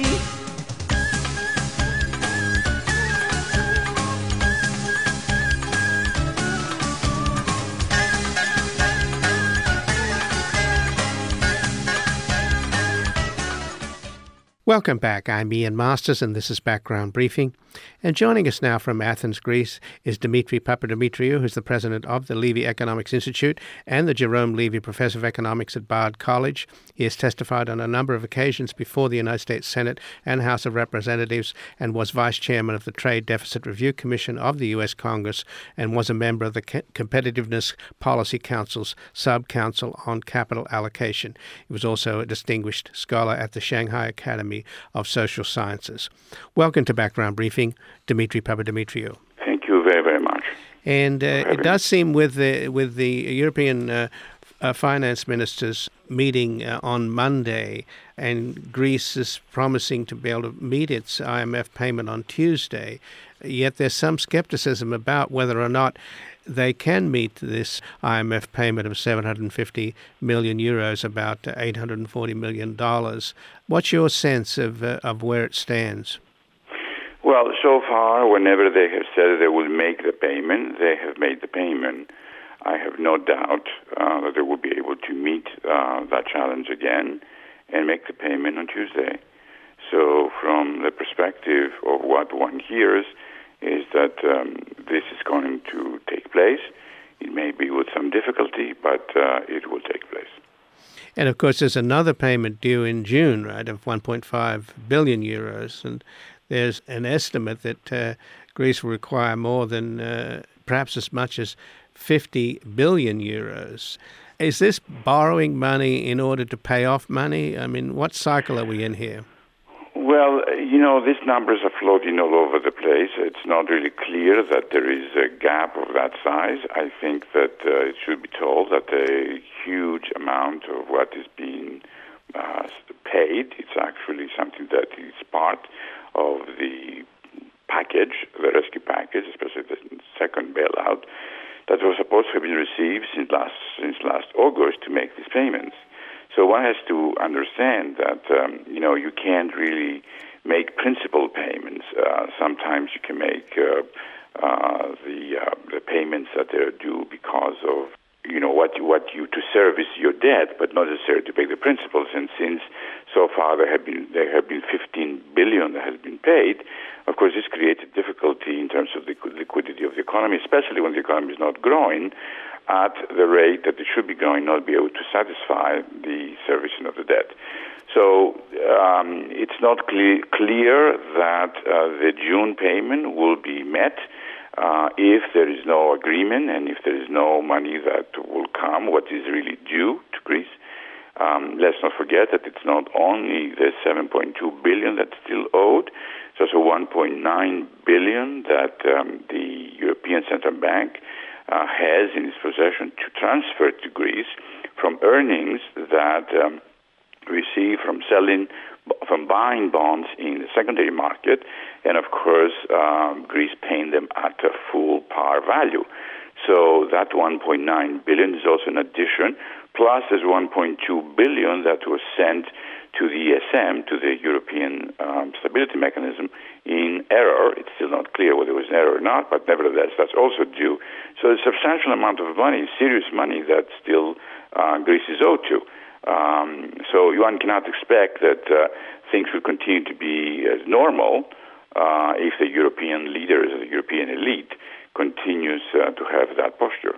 Welcome back. I'm Ian Masters, and this is Background Briefing. And joining us now from Athens, Greece, is Dimitri Papadimitriou, who's the president of the Levy Economics Institute and the Jerome Levy Professor of Economics at Bard College. He has testified on a number of occasions before the United States Senate and House of Representatives, and was vice chairman of the Trade Deficit Review Commission of the U S Congress, and was a member of the Competitiveness Policy Council's Sub-Council on Capital Allocation. He was also a distinguished scholar at the Shanghai Academy of Social Sciences. Welcome to Background Briefing, Dimitri Papadimitriou. Thank you very, very much. And uh, it does seem with the with the European uh, uh, finance ministers meeting uh, on Monday, and Greece is promising to be able to meet its I M F payment on Tuesday, yet there's some skepticism about whether or not they can meet this I M F payment of seven hundred fifty million euros, about eight hundred forty million dollars. What's your sense of uh, of where it stands? Well, so far, whenever they have said they will make the payment, they have made the payment. I have no doubt uh, that they will be able to meet uh, that challenge again and make the payment on Tuesday. So from the perspective of what one hears is that um, this is going to take place. It may be with some difficulty, but uh, it will take place. And of course, there's another payment due in June, right, of one point five billion euros. And there's an estimate that uh, Greece will require more than uh, perhaps as much as fifty billion euros. Is this borrowing money in order to pay off money? I mean, what cycle are we in here? Well, you know, these numbers are floating all over the place. It's not really clear that there is a gap of that size. I think that uh, it should be told that a huge amount of what is being uh, paid, it's actually something that is part of the package, the rescue package, especially the second bailout, that was supposed to have been received since last, since last August to make these payments. So one has to understand that, um, you know, you can't really make principal payments. Uh, sometimes you can make uh, uh, the uh, the payments that are due because of, you know, what you, what you to service your debt, but not necessarily to pay the principals. And since so far there have been there have been fifteen billion that has been paid, of course this creates a difficulty in terms of the liquidity of the economy, especially when the economy is not growing at the rate that it should be growing, not be able to satisfy the servicing of the debt. So um, it's not cle- clear that uh, the June payment will be met uh, if there is no agreement and if there is no money that will come, what is really due to Greece. Um, let's not forget that it's not only the seven point two billion dollars that's still owed, it's also one point nine billion dollars that um, the European Central Bank Uh, has in its possession to transfer to Greece from earnings that um, receive from selling, from buying bonds in the secondary market, and of course um, Greece paying them at a full par value. So that one point nine billion dollars is also an addition. Plus, there's one point two billion dollars that was sent to the E S M, to the European um, Stability Mechanism, in error. It's still not clear whether it was an error or not, but nevertheless, that's also due. So a substantial amount of money, serious money, that still uh, Greece is owed to. Um, so one cannot expect that uh, things will continue to be as normal uh, if the European leaders, the European elite, continues uh, to have that posture.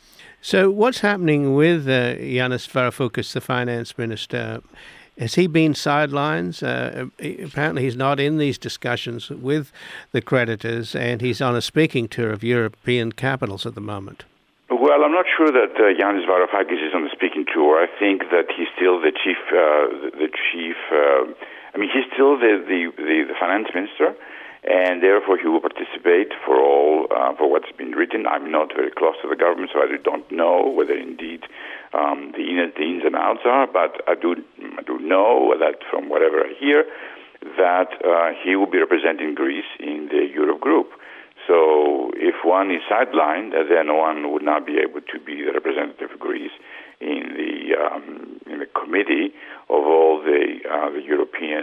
So what's happening with uh, Yanis Varoufakis, the finance minister? Has he been sidelines? Uh, apparently he's not in these discussions with the creditors, and he's on a speaking tour of European capitals at the moment. Well, I'm not sure that uh, Yanis Varoufakis is on the speaking tour. I think that he's still the chief, uh, the, the chief, uh, I mean, he's still the, the, the, the finance minister, and therefore he will participate for all, uh, for what's been written. I'm not very close to the government, so I don't know whether indeed um, the, the ins and outs are, but I do, I do know that from whatever I hear, that uh, he will be representing Greece in the Euro group. So if one is sidelined, then one would not be able to be the representative of Greece in the um, in the committee of all the uh, the European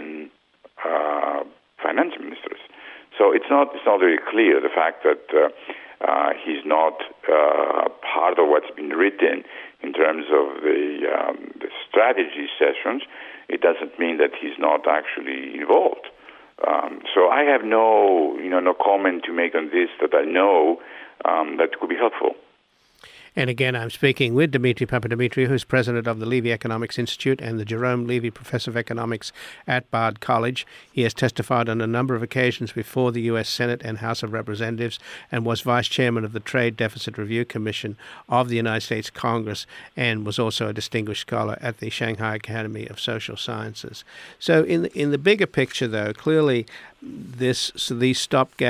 uh, finance ministers. So it's not it's not very clear the fact that uh, uh, he's not uh, part of what's been written in terms of the um, the strategy sessions. It doesn't mean that he's not actually involved. Um, so I have no, you know, no comment to make on this that I know um, that could be helpful. And again, I'm speaking with Dimitri Papadimitriou, who's president of the Levy Economics Institute and the Jerome Levy Professor of Economics at Bard College. He has testified on a number of occasions before the U S Senate and House of Representatives and was vice chairman of the Trade Deficit Review Commission of the United States Congress and was also a distinguished scholar at the Shanghai Academy of Social Sciences. So in the, in the bigger picture, though, clearly this so these stopgap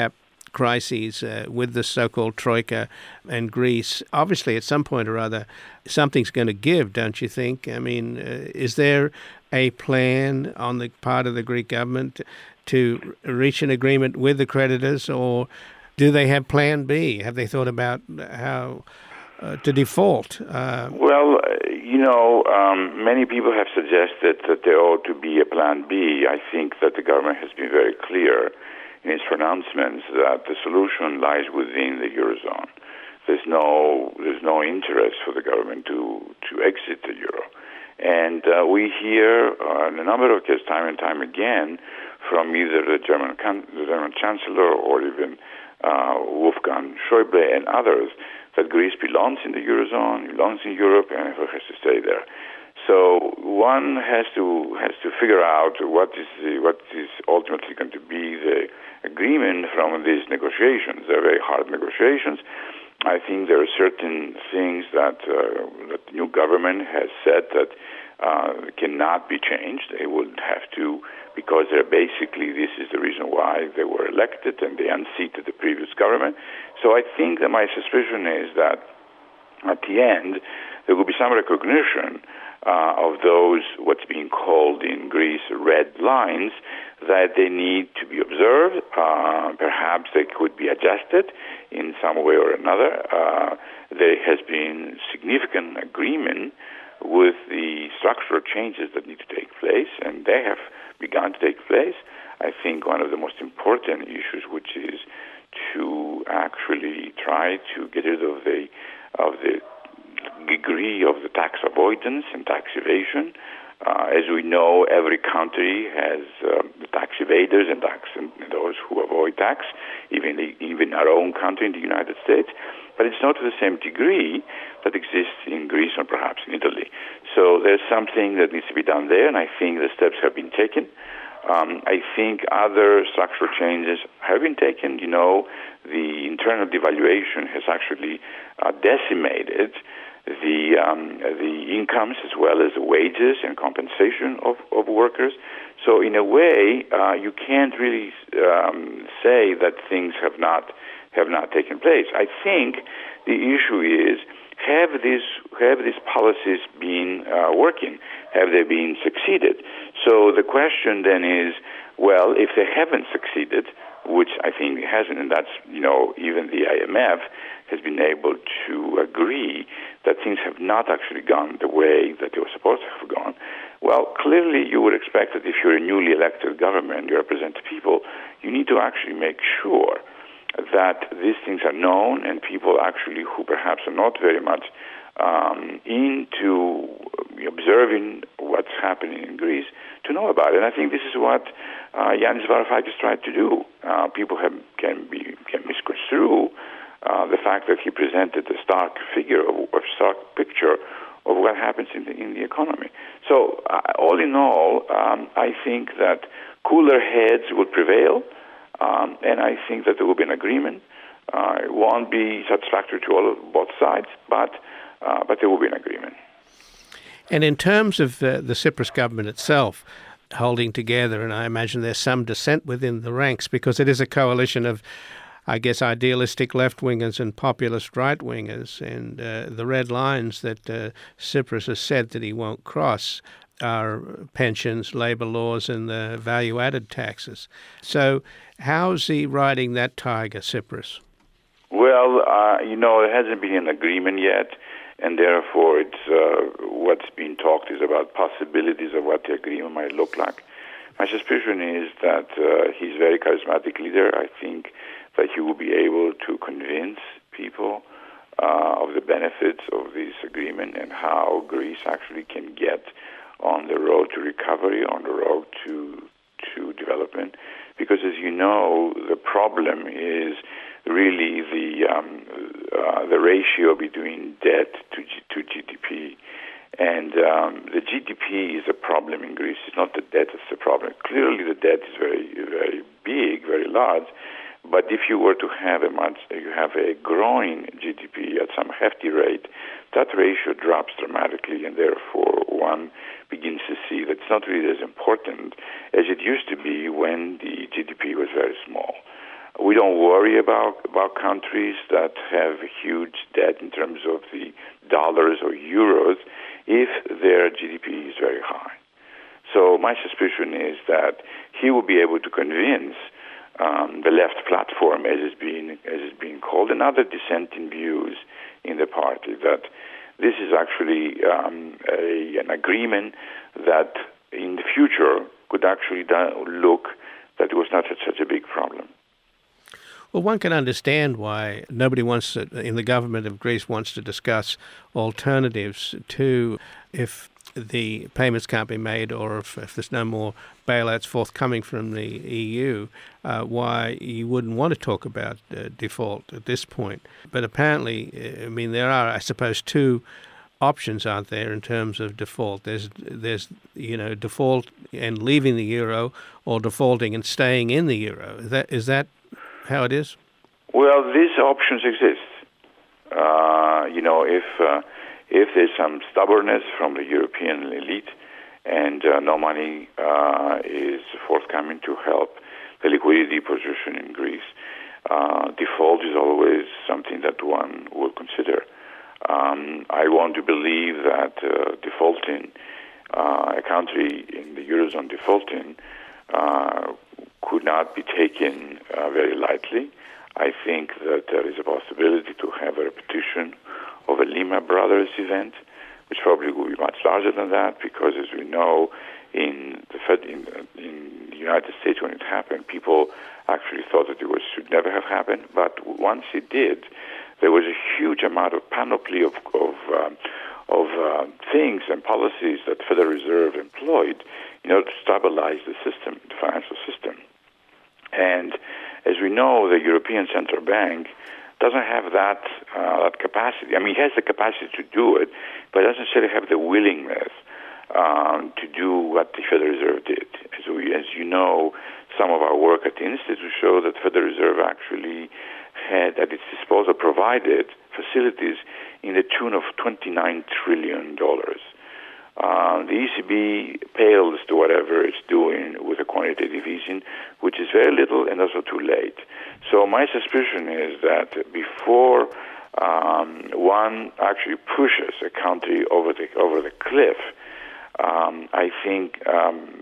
crises uh, with the so-called Troika and Greece. Obviously, at some point or other, something's going to give, don't you think? I mean, uh, is there a plan on the part of the Greek government to reach an agreement with the creditors, or do they have Plan B? Have they thought about how uh, to default? Uh, well, you know, um, many people have suggested that there ought to be a Plan B. I think that the government has been very clear in its pronouncements that the solution lies within the Eurozone. There's no there's no interest for the government to, to exit the Euro. And uh, we hear uh, in a number of cases, time and time again, from either the German, the German Chancellor or even uh, Wolfgang Schäuble and others, that Greece belongs in the Eurozone, belongs in Europe, and has to stay there. So one has to has to figure out what is the, what is ultimately going to be the agreement from these negotiations. They're very hard negotiations. I think there are certain things that uh, that the new government has said that uh, cannot be changed. They would have to, because they're basically, this is the reason why they were elected and they unseated the previous government. So I think that my suspicion is that at the end there will be some recognition uh, of those what's being called in Greece red lines, that they need to be observed. Uh, perhaps they could be adjusted in some way or another. Uh, there has been significant agreement with the structural changes that need to take place, and they have begun to take place. I think one of the most important issues, which is to actually try to get rid of the of the degree of the tax avoidance and tax evasion. Uh, as we know, every country has um, tax evaders and tax and those who avoid tax, even the, even our own country in the United States. But it's not to the same degree that exists in Greece or perhaps in Italy. So there's something that needs to be done there, and I think the steps have been taken. Um, I think other structural changes have been taken. You know, the internal devaluation has actually uh, decimated the um, the incomes as well as the wages and compensation of, of workers. So in a way, uh, you can't really um, say that things have not have not taken place. I think the issue is, have these have these policies been uh, working? Have they been succeeded? So the question then is, well, if they haven't succeeded, which I think it hasn't, and that's, you know, even the I M F has been able to agree that things have not actually gone the way that they were supposed to have gone. Well, clearly you would expect that if you're a newly elected government, you represent people, you need to actually make sure that these things are known, and people actually who perhaps are not very much um, into observing what's happening in Greece to know about it. And I think this is what uh, Yanis Varoufakis tried to do. Uh, people have, can be can misconstrue uh, the fact that he presented a stark figure, of, a stark picture of what happens in the in the economy. So, uh, all in all, um, I think that cooler heads will prevail. Um, and I think that there will be an agreement. Uh, it won't be satisfactory to all of both sides, but uh, but there will be an agreement. And in terms of uh, the Tsipras government itself holding together, and I imagine there's some dissent within the ranks because it is a coalition of, I guess, idealistic left-wingers and populist right-wingers, and uh, the red lines that uh, Tsipras has said that he won't cross are pensions, labour laws, and the value-added taxes. So how's he riding that tiger, Tsipras? Well, uh, you know, there hasn't been an agreement yet, and therefore it's uh, what's being talked is about possibilities of what the agreement might look like. My suspicion is that uh, he's a very charismatic leader. I think that he will be able to convince people uh, of the benefits of this agreement and how Greece actually can get on the road to recovery, on the road to to development. Because as you know, the problem is really the um, uh, the ratio between debt to G- to G D P. And um, the G D P is a problem in Greece. It's not the debt that's the problem. Clearly the debt is very, very big, very large. But if you were to have a much, you have a growing G D P at some hefty rate, that ratio drops dramatically, and therefore one begins to see that it's not really as important as it used to be when the G D P was very small. We don't worry about, about countries that have huge debt in terms of the dollars or euros if their G D P is very high. So my suspicion is that he will be able to convince um, the left platform, as it's being as it's being called, and other dissenting views in the party, that this is actually um, a, an agreement that in the future could actually look that it was not such a big problem. Well, one can understand why nobody wants to, in the government of Greece wants to discuss alternatives to if the payments can't be made or if, if there's no more bailouts forthcoming from the E U, uh, why you wouldn't want to talk about uh, default at this point. But apparently, I mean, there are, I suppose, two options, aren't there, in terms of default? There's, there's you know, default and leaving the euro or defaulting and staying in the euro. Is that is that how it is? Well, these options exist. Uh, you know, if uh, if there's some stubbornness from the European elite and uh, no money uh, is forthcoming to help the liquidity position in Greece, uh, default is always something that one will consider. Um, I want to believe that uh, defaulting, uh, a country in the Eurozone defaulting, uh, could not be taken uh, very lightly. I think that there is a possibility to have a repetition of a Lehman Brothers event, which probably will be much larger than that, because as we know, in the Fed, in, in the United States when it happened, people actually thought that it was, should never have happened. But once it did, there was a huge amount of panoply of of, um, of uh, things and policies that the Federal Reserve employed in order to stabilize the system, the financial system. And as we know, the European Central Bank doesn't have that uh, that capacity. I mean, it has the capacity to do it, but it doesn't necessarily have the willingness um, to do what the Federal Reserve did. As, we, as you know, some of our work at the Institute show that the Federal Reserve actually had at its disposal provided facilities in the tune of twenty-nine trillion dollars. Uh, the E C B pales to whatever it's doing with the quantitative easing, which is very little and also too late. So my suspicion is that before um, one actually pushes a country over the over the cliff, um, I think um,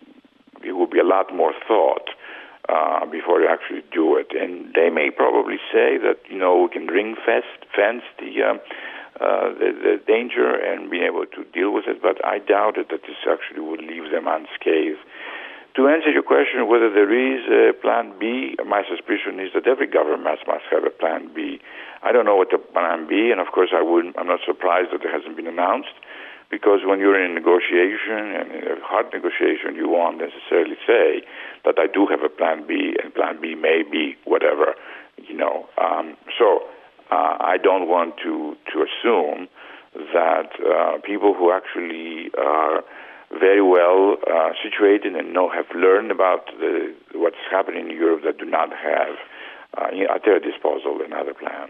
it will be a lot more thought uh, before they actually do it. And they may probably say that, you know, we can ring fence, fence the um, Uh, the, the danger and being able to deal with it, but I doubted that this actually would leave them unscathed. To answer your question, whether there is a plan B, my suspicion is that every government must, must have a plan B. I don't know what the plan B, and of course I wouldn't, I'm not surprised that it hasn't been announced, because when you're in a negotiation, and in a hard negotiation, you won't necessarily say that I do have a plan B, and plan B may be whatever, you know. Um, so, Uh, I don't want to, to assume that uh, people who actually are very well uh, situated and know have learned about the, what's happening in Europe that do not have uh, at their disposal another plan.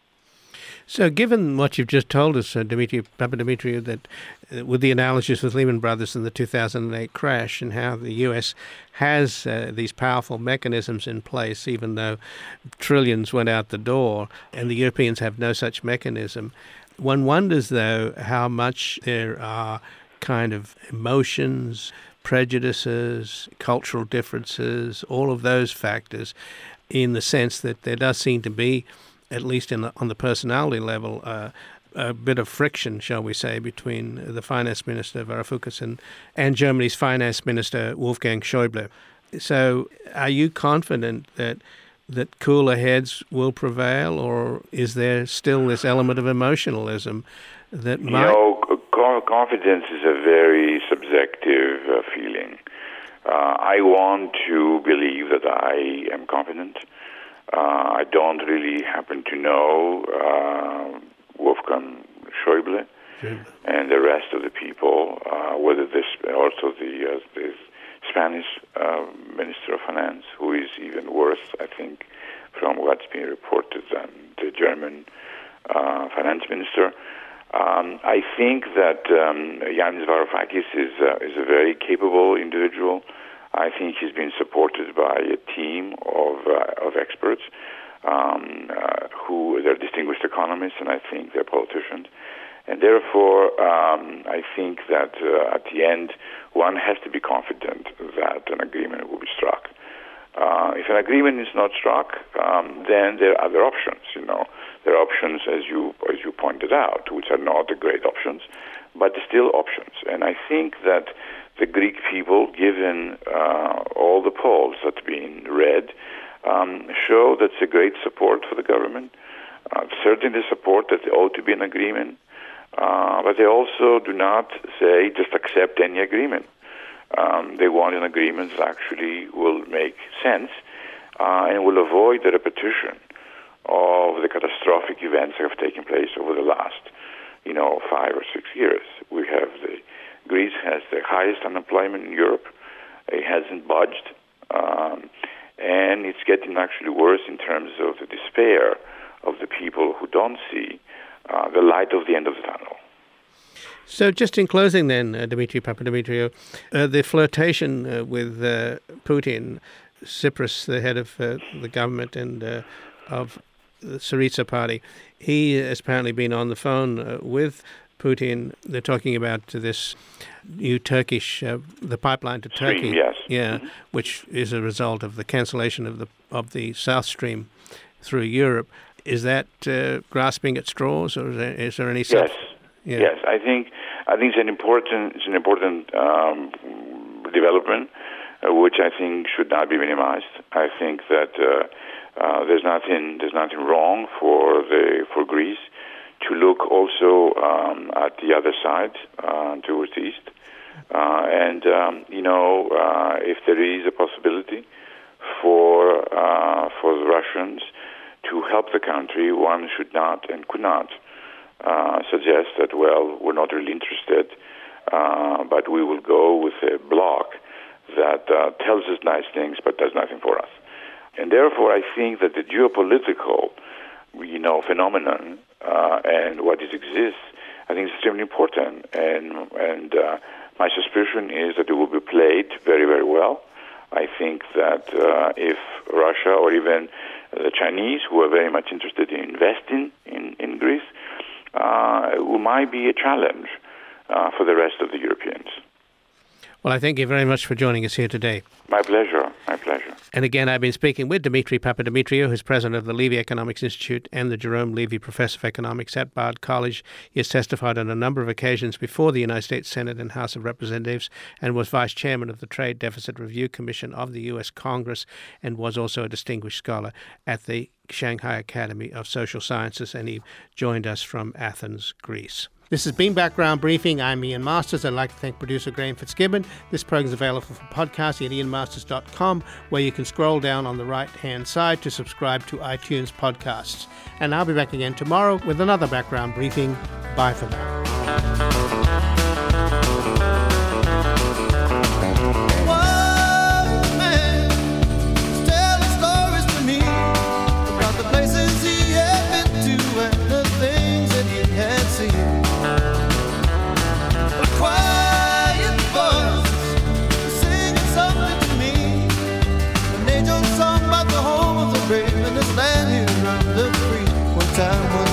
So given what you've just told us, uh, Dimitri Papadimitriou, that uh, with the analogies with Lehman Brothers and the two thousand eight crash and how the U S has uh, these powerful mechanisms in place, even though trillions went out the door, and the Europeans have no such mechanism, one wonders, though, how much there are kind of emotions, prejudices, cultural differences, all of those factors, in the sense that there does seem to be, at least in the, on the personality level, uh, a bit of friction, shall we say, between the finance minister, Varoufakis, and, and Germany's finance minister, Wolfgang Schäuble. So are you confident that that cooler heads will prevail, or is there still this element of emotionalism that might... You know, confidence is a very subjective uh, feeling. Uh, I want to believe that I am confident. Uh, I don't really happen to know uh, Wolfgang Schäuble sure. and the rest of the people, uh, whether this also the, uh, the Spanish uh, Minister of Finance, who is even worse, I think, from what's being reported, than the German uh, Finance Minister. Um, I think that um, Yanis Varoufakis is, uh, is a very capable individual. I think he's been supported by a team of uh, of experts um, uh, who they're distinguished economists, and I think they're politicians. And therefore, um, I think that uh, at the end, one has to be confident that an agreement will be struck. Uh, if an agreement is not struck, um, then there are other options. You know, there are options, as you as you pointed out, which are not the great options, but still options. And I think that the Greek people, given uh, all the polls that have been read, um, show that's a great support for the government. Uh, certainly support that there ought to be an agreement. Uh, but they also do not say just accept any agreement. Um, they want an agreement that actually will make sense uh, and will avoid the repetition of the catastrophic events that have taken place over the last, you know, five or six years. We have the Greece has the highest unemployment in Europe. It hasn't budged, um, and it's getting actually worse in terms of the despair of the people who don't see Uh, the light of the end of the tunnel. So just in closing then, uh, Dimitri Papadimitriou, uh, the flirtation uh, with uh, Putin, Tsipras, the head of uh, the government and uh, of the Syriza party, he has apparently been on the phone uh, with Putin. They're talking about this new Turkish, uh, the pipeline to Turkey. Stream, yes. Yeah, mm-hmm. which is a result of the cancellation of the of the South Stream through Europe. Is that uh, grasping at straws, or is there, is there any? Yes, yeah. yes. I think I think it's an important it's an important um, development, uh, which I think should not be minimized. I think that uh, uh, there's nothing there's nothing wrong for the for Greece to look also um, at the other side uh, towards the east, uh, and um, you know uh, if there is a possibility for uh, for the Russians to help the country, one should not and could not uh, suggest that, well, we're not really interested, uh, but we will go with a bloc that uh, tells us nice things but does nothing for us. And therefore, I think that the geopolitical, you know, phenomenon uh, and what it exists, I think is extremely important. And, and uh, my suspicion is that it will be played very, very well. I think that uh, if Russia or even the Chinese, who are very much interested in investing in, in Greece, uh, it might be a challenge uh, for the rest of the Europeans. Well, I thank you very much for joining us here today. My pleasure, my pleasure. And again, I've been speaking with Dimitri Papadimitriou, who's president of the Levy Economics Institute and the Jerome Levy Professor of Economics at Bard College. He has testified on a number of occasions before the United States Senate and House of Representatives and was vice chairman of the Trade Deficit Review Commission of the U S Congress and was also a distinguished scholar at the Shanghai Academy of Social Sciences, and he joined us from Athens, Greece. This has been Background Briefing. I'm Ian Masters. I'd like to thank producer Graham Fitzgibbon. This program is available for podcast at ian masters dot com, where you can scroll down on the right-hand side to subscribe to iTunes podcasts. And I'll be back again tomorrow with another Background Briefing. Bye for now. This land here of the free. One time, one